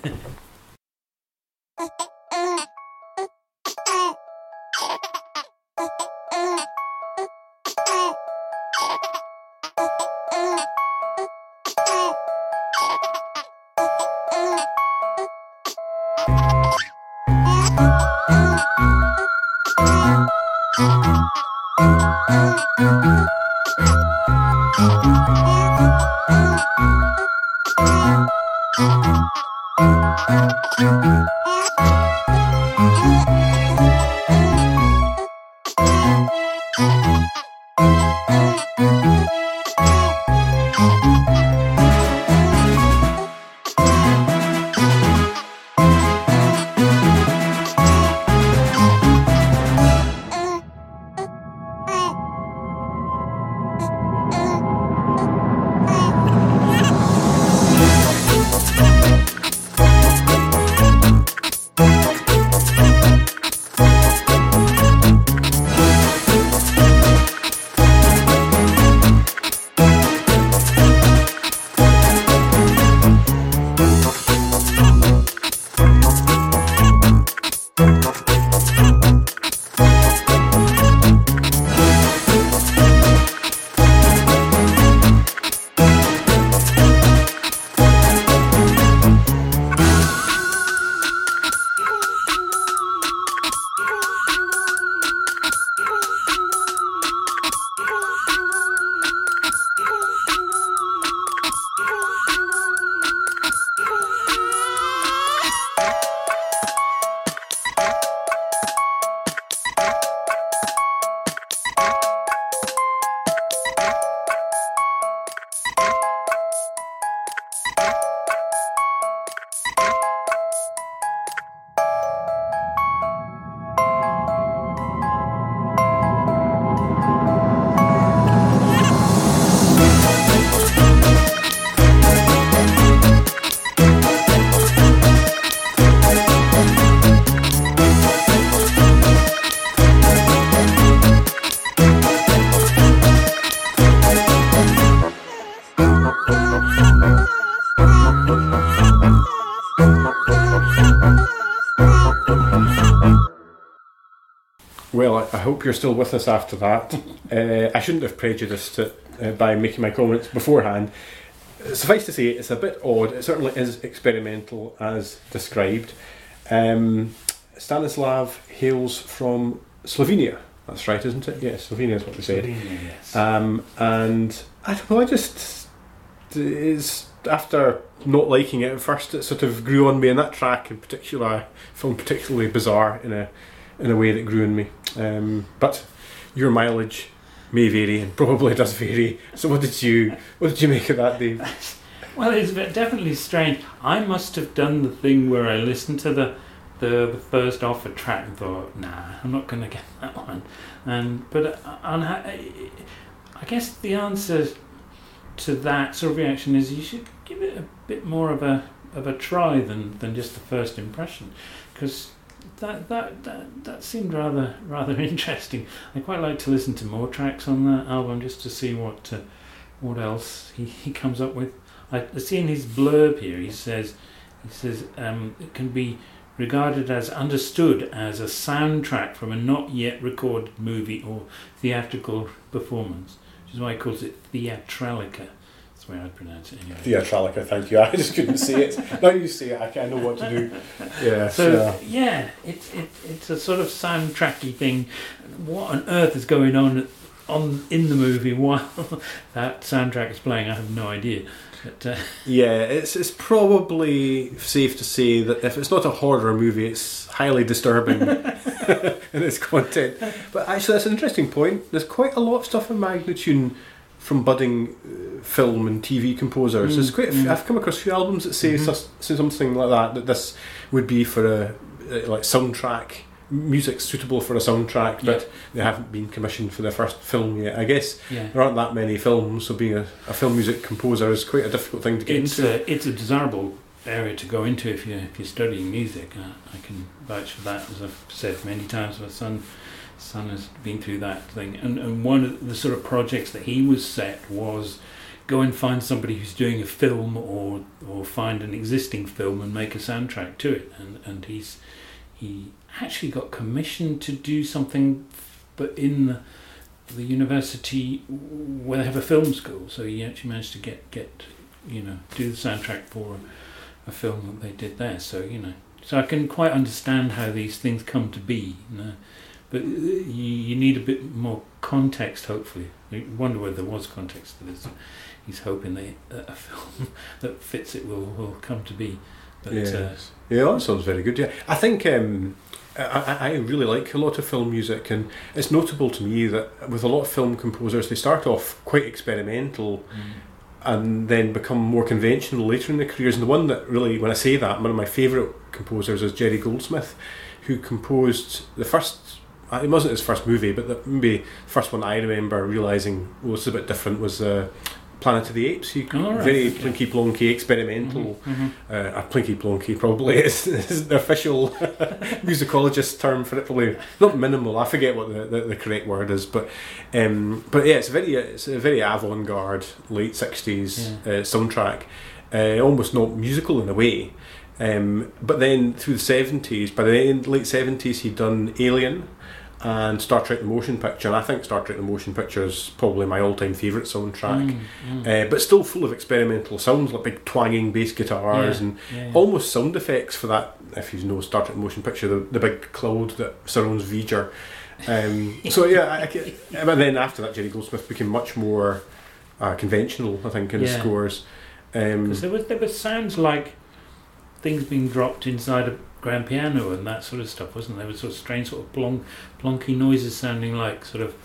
Well, I, I hope you're still with us after that. uh, I shouldn't have prejudiced it uh, by making my comments beforehand. Suffice to say, it's a bit odd. It certainly is experimental as described. Um, Stanislav hails from Slovenia. That's right, isn't it? Yes, Slovenia is what they said. Slovenia, yes. Um, and I don't know, I just... is after not liking it at first, it sort of grew on me, and that track in particular I found particularly bizarre in a in a way that grew on me. Um, but your mileage may vary, and probably does vary. So what did you what did you make of that, Dave? Well, it's definitely strange. I must have done the thing where I listened to the the, the first offered track and thought, nah, I'm not going to get that one. And but on, I guess the answer to that sort of reaction is you should give it a bit more of a of a try than, than just the first impression, because that, that that that seemed rather rather interesting. I quite like to listen to more tracks on that album just to see what uh, what else he, he comes up with. I, I see in his blurb here he says he says um, it can be regarded as understood as a soundtrack from a not yet recorded movie or theatrical performance, which is why he calls it Theatralica. That's the way I'd pronounce it anyway. Theatralica, thank you. I just couldn't say it. Now you say it, I, I know what to do. Yeah. So yeah. yeah, it's it, it's a sort of soundtracky thing. What on earth is going on on in the movie while that soundtrack is playing? I have no idea. But, uh, yeah, it's it's probably safe to say that if it's not a horror movie, it's highly disturbing in its content. But actually, that's an interesting point. There's quite a lot of stuff in Magnatune from budding uh, film and T V composers. Mm, There's quite a few, mm. I've come across a few albums that say, mm-hmm. sus, say something like that, that this would be for a, a like soundtrack, music suitable for a soundtrack, but yep. they haven't been commissioned for their first film yet. I guess yeah. there aren't that many films, so being a, a film music composer is quite a difficult thing to get it's into. A, it's a desirable area to go into if you're, if you're studying music. Uh, I can vouch for that, as I've said many times. My son son has been through that thing, and, and one of the sort of projects that he was set was go and find somebody who's doing a film, or or find an existing film and make a soundtrack to it, and and he's he actually got commissioned to do something, but in the, the university where they have a film school, so he actually managed to get get you know do the soundtrack for a, a film that they did there. So you know, so I can quite understand how these things come to be. You know? But you, you need a bit more context, hopefully. I wonder whether there was context to this. He's hoping that a film that fits it will, will come to be. But, yes. uh, yeah, that sounds very good. Yeah, I think um, I, I really like a lot of film music, and it's notable to me that with a lot of film composers, they start off quite experimental mm. and then become more conventional later in their careers. And the one that really, when I say that, one of my favourite composers is Jerry Goldsmith, who composed the first. It wasn't his first movie, but the maybe first one I remember realising was a bit different was uh, Planet of the Apes. He oh, right. very okay. plinky plonky, experimental. Mm-hmm, mm-hmm. Uh, plinky plonky probably is, is the official musicologist term for it. Probably not minimal. I forget what the, the, the correct word is, but um, but yeah, it's very it's a very avant-garde late sixties yeah. uh, soundtrack, uh, almost not musical in a way. Um, but then through the seventies, by the end, late seventies, he'd done Alien and Star Trek the Motion Picture, and I think Star Trek the Motion Picture is probably my all-time favourite soundtrack, mm, mm. Uh, but still full of experimental sounds, like big twanging bass guitars yeah, and yeah, yeah. almost sound effects for that, if you know Star Trek the Motion Picture, the, the big cloud that surrounds V'ger. Um, so yeah, I, I, but then after that, Jerry Goldsmith became much more uh, conventional, I think, in yeah. his scores. Um, Because there was, there was sounds like things being dropped inside a grand piano and that sort of stuff, wasn't there? There was sort of strange sort of plonk, plonky noises sounding like sort of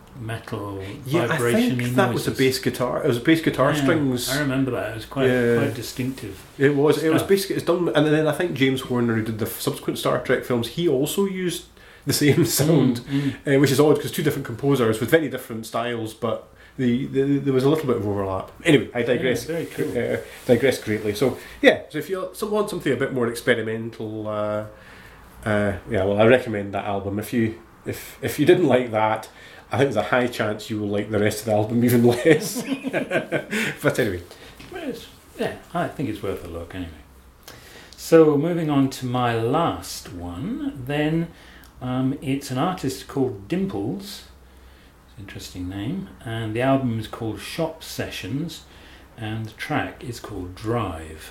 metal yeah, vibration. I think that noises. was a bass guitar. It was bass guitar yeah, strings. I remember that. It was quite yeah. quite distinctive. It was. stuff. It was basically it's done, and then I think James Horner, who did the subsequent Star Trek films, he also used the same sound, mm, mm. Uh, which is odd because two different composers with very different styles, but the, the there was a little bit of overlap. Anyway, I digress. Yeah, very cool. Uh, digress greatly. So yeah, so if you want something a bit more experimental, uh, uh, yeah, well, I recommend that album. If you if if you didn't like that, I think there's a high chance you will like the rest of the album even less. But anyway, Well, it's, yeah, I think it's worth a look anyway. So moving on to my last one, then um, it's an artist called Dimples. Interesting name, and the album is called Shop Sessions, and the track is called Drive.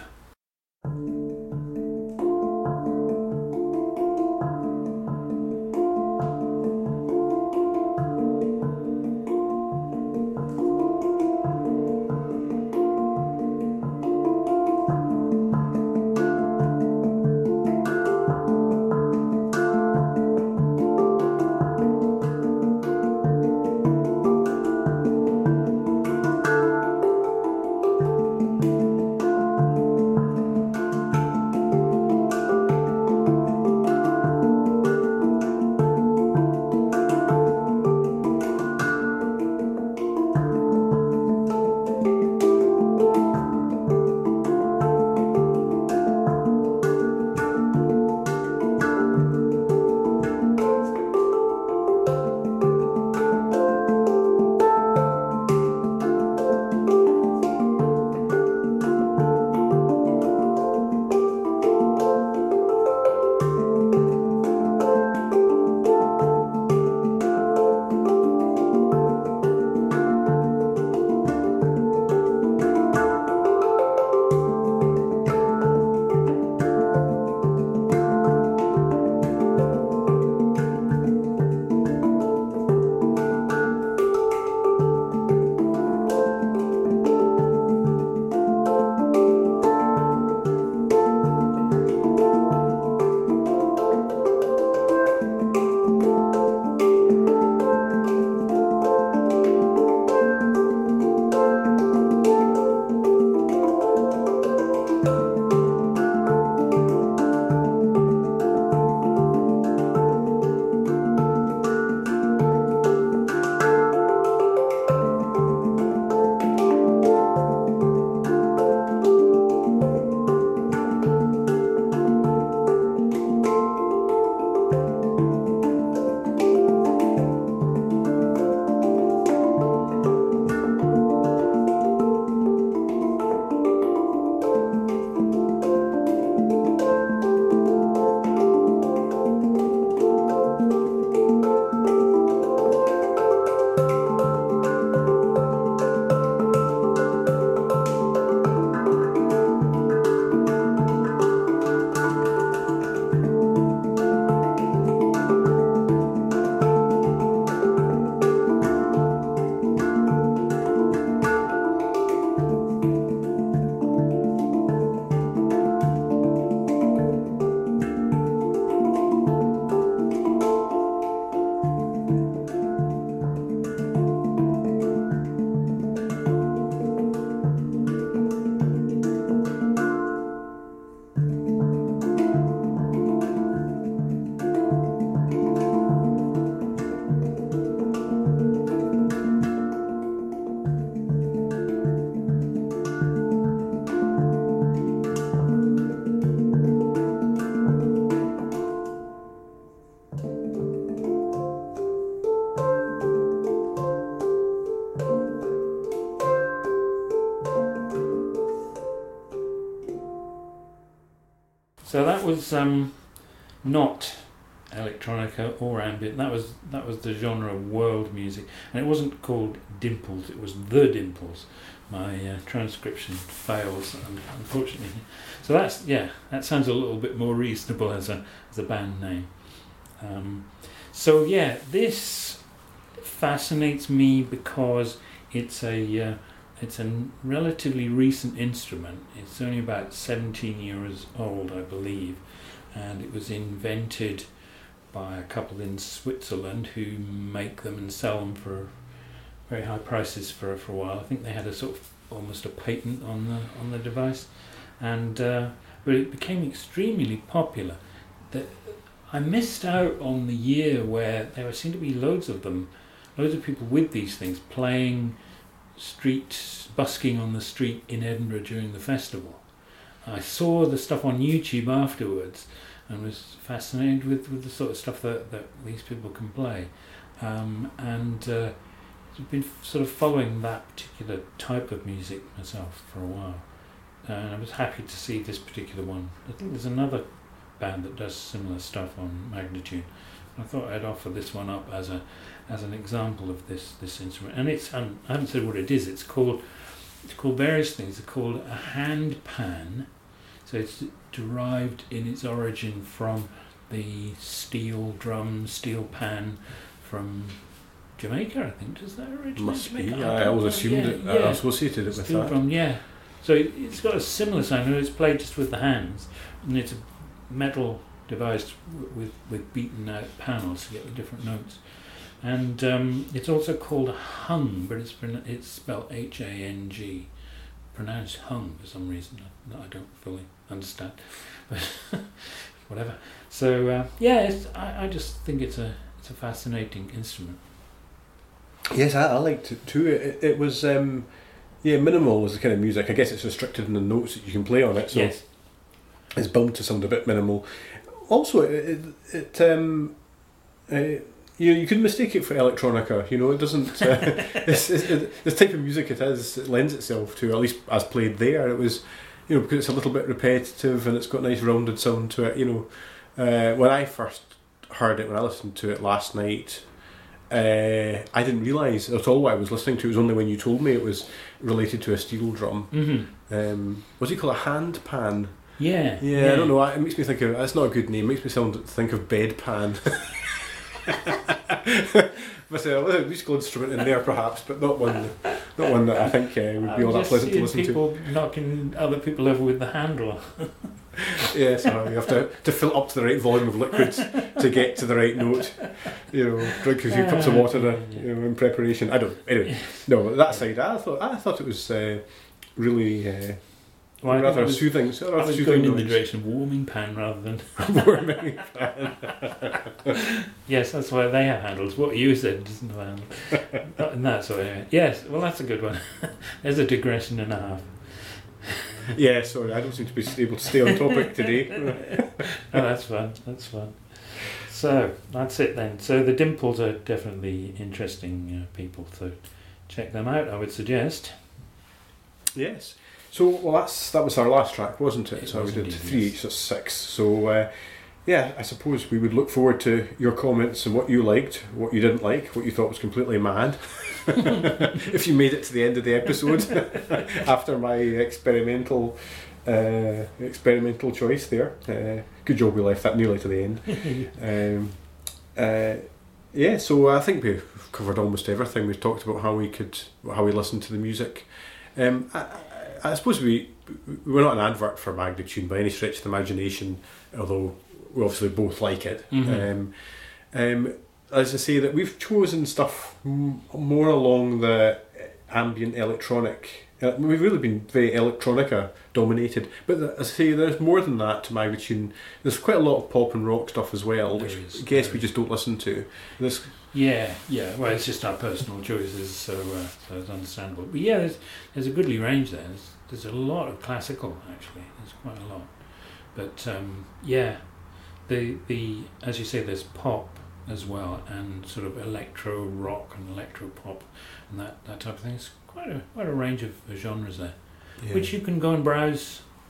So that was um, not electronica or ambient. That was that was the genre of world music, and it wasn't called Dimples. It was The Dimples. My uh, transcription fails, unfortunately. So that's yeah. That sounds a little bit more reasonable as a as a band name. Um, so yeah, this fascinates me because it's a uh, it's a relatively recent instrument. It's only about seventeen years old, I believe, and it was invented by a couple in Switzerland who make them and sell them for very high prices for for a while. I think they had a sort of almost a patent on the on the device, and uh, but it became extremely popular. That I missed out on the year where there seemed to be loads of them, loads of people with these things playing street, busking on the street in Edinburgh during the festival. I saw the stuff on YouTube afterwards and was fascinated with, with the sort of stuff that, that these people can play. Um, and uh, I've been sort of following that particular type of music myself for a while. And I was happy to see this particular one. I think there's another band that does similar stuff on Magnatune. I thought I'd offer this one up as a as an example of this this instrument. And it's um, I haven't said what it is. It's called it's called various things. It's called a hand pan. So it's derived in its origin from the steel drum, steel pan from Jamaica, I think. Does that originate? Must be. Jamaica? I, I always assumed yeah, it. yeah. I associated it with Steel that. drum, yeah. So it, it's got a similar sound. It's played just with the hands, and it's a metal device w- with with beaten out panels to get the different notes. And um, it's also called a hung, but it's pron- it's spelled H A N G, pronounced hung for some reason that I don't fully understand, but whatever. So uh, yeah, it's, I I just think it's a it's a fascinating instrument. Yes, I, I liked it too. It, it was, um, yeah, minimal was the kind of music. I guess it's restricted in the notes that you can play on it, so Yes. it's bound to sound a bit minimal. Also, it, it, it um, uh, you you could mistake it for electronica. You know, it doesn't. Uh, it's, it's, it, this type of music it is, it lends itself to, at least as played there. It was, you know, because it's a little bit repetitive and it's got a nice rounded sound to it. You know, uh, when I first heard it, when I listened to it last night. Uh, I didn't realise at all what I was listening to. It was only when you told me it was related to a steel drum. Mm-hmm. Um, what's it called? A hand pan? Yeah, Yeah, yeah. I don't know. It makes me think of. That's not a good name. It makes me sound think of bedpan. But uh, there's a musical instrument in there, perhaps, but not one. Not one that I think uh, would be all that pleasant to listen to. People knocking other people over with the handle. Yeah, so you have to, to fill up to the right volume of liquid to get to the right note. You know, drink a few cups of water, uh, you know, in preparation. I don't. Anyway, no. That side, I thought I thought it was uh, really uh, Well, I rather was, soothing. I Rather was soothing going in the noise. direction of warming pan rather than. Warming. Yes, that's why they have handles. What you said doesn't have handles. Not in that sort of. Yes, well, that's a good one. There's a digression and a half. Yeah, sorry, I don't seem to be able to stay on topic today. Oh, that's fun. That's fun. So that's it then. So the Dimples are definitely interesting uh, people. So check them out. I would suggest. Yes. So, well, that's that was our last track, wasn't it? It so was we did indeed, three yes. each, so six. So, uh, yeah, I suppose we would look forward to your comments and what you liked, what you didn't like, what you thought was completely mad. If you made it to the end of the episode after my experimental uh, experimental choice there. Uh, good job we left that nearly to the end. um, uh, yeah, so I think we've covered almost everything. We've talked about how we could, how we listen to the music. Um, I, I, I suppose we we're not an advert for Magnatune by any stretch of the imagination, although we obviously both like it. Mhm. Um, um, as I say, that we've chosen stuff m- more along the ambient electronic. Uh, we've really been very electronica dominated, but the, as I say, there's more than that to Magnatune. There's quite a lot of pop and rock stuff as well, There which is, I guess there we is. just don't listen to. There's Yeah, yeah. Well, it's just our personal choices, so, uh, so it's understandable. But yeah, there's there's a goodly range there. There's, there's a lot of classical actually. There's quite a lot. But um, yeah, the the as you say, there's pop as well, and sort of electro rock and electro pop, and that, that type of thing. It's quite a quite a range of genres there, yeah. which you can go and browse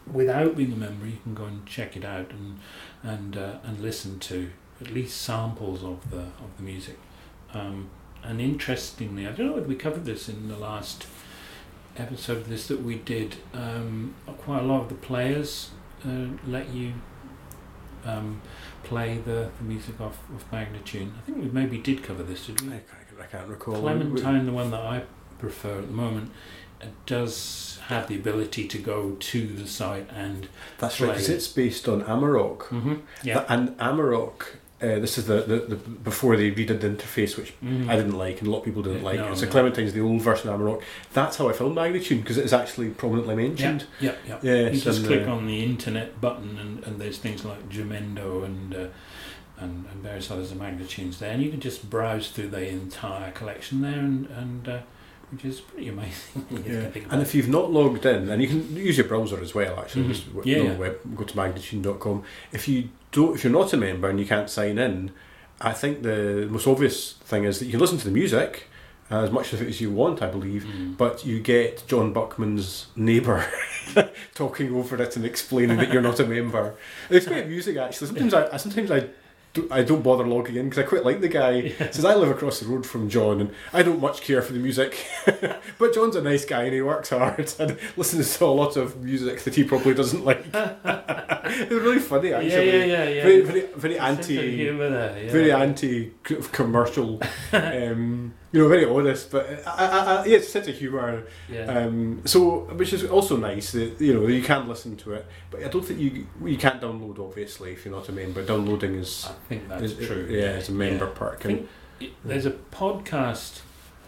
without being a member, you can go and check it out and and uh, and listen to at least samples of the of the music. Um, and interestingly, I don't know if we covered this in the last episode of this that we did. Um, quite a lot of the players uh, let you um, play the, the music off of Magnatune. I think we maybe did cover this, did we? I can't, I can't recall. Clementine, the one that I prefer at the moment, uh, does have the ability to go to the site and That's play. right, because it's based on Amarok. Mm-hmm. Yeah. And Amarok, uh, this is the, the, the before they redid the interface, which Mm. I didn't like and a lot of people didn't Yeah, like. no, so no. Clementine's the old version of Amarok. That's how I found Magnatune, because it is actually prominently mentioned. Yeah, yeah, Yes, you just and, click uh, on the internet button, and, and there's things like Jamendo and, uh, and and various others of Magnatunes there, and you can just browse through the entire collection there, and, and uh, which is pretty amazing. when you Yeah. think about And it. if you've not logged in, and you can use your browser as well, actually, Mhm. just w- Yeah, go on yeah. the web, go to magnatune dot com. If you don't, if you're not a member and you can't sign in, I think the most obvious thing is that you can listen to the music uh, as much of it as you want, I believe, Mm. but you get John Buckman's neighbour talking over it and explaining that you're not a member. It's quite amusing, actually. Sometimes I, I sometimes I. do- I don't bother logging in because I quite like the guy. Yeah. Says I live across the road from John and I don't much care for the music, but John's a nice guy and he works hard and listens to a lot of music that he probably doesn't like. It's really funny, actually. Yeah, yeah, yeah, yeah. Very, very, very Sense of anti, humour there, yeah. very anti-commercial. um, you know, very honest, but I, I, I, yeah, it's a sense of humour. Yeah. Um, so, which is also nice that you know you can listen to it, but I don't think you you can't download obviously if you're not a member. Downloading is I think that's is- true. Yeah, it's a member Yeah. perk. I And think it, there's a podcast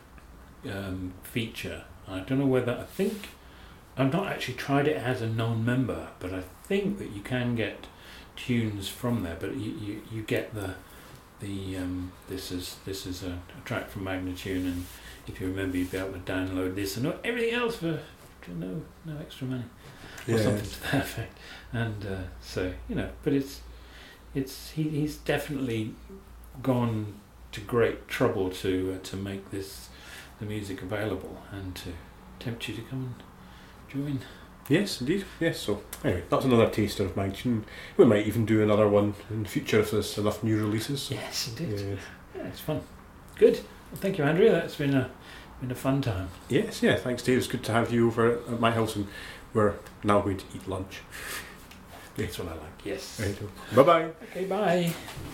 um, feature. I don't know whether I think I've not actually tried it as a non-member, but I think that you can get tunes from there. But you, you, you get the the um, this is this is a, a track from Magnatune, and if you remember, you'd be able to download this and not everything else for, for no no extra money or Yeah. something to that effect. And uh, so you know, but it's it's he, he's definitely gone to great trouble to uh, to make this the music available and to tempt you to come and join. yes, indeed. Yes. So anyway, that's another taster of Magnatune. We might even do another one in the future if there's enough new releases. Yes, indeed. Yeah. Yeah, it's fun. Good. Well, thank you, Andrea. That's been a been a fun time. Yes. Yeah. Thanks, Dave. It's good to have you over at my house, and we're now going to eat lunch. That's what I like. Yes. Bye bye. Okay. Bye.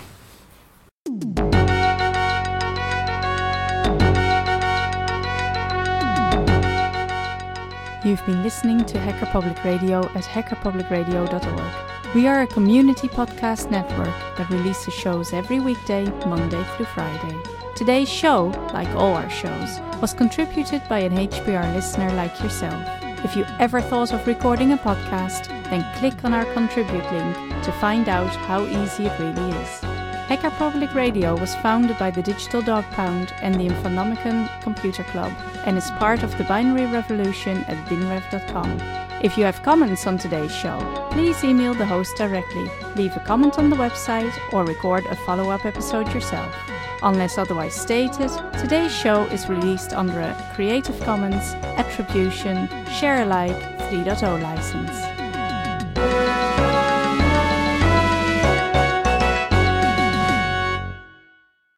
You've been listening to Hacker Public Radio at hacker public radio dot org. We are a community podcast network that releases shows every weekday, Monday through Friday. Today's show, like all our shows, was contributed by an H P R listener like yourself. If you ever thought of recording a podcast, then click on our contribute link to find out how easy it really is. Hacker Public Radio was founded by the Digital Dog Pound and the Infonomicon Computer Club and is part of the binary revolution at binrev dot com. If you have comments on today's show, please email the host directly, leave a comment on the website, or record a follow-up episode yourself. Unless otherwise stated, today's show is released under a Creative Commons Attribution Share Alike three point oh license.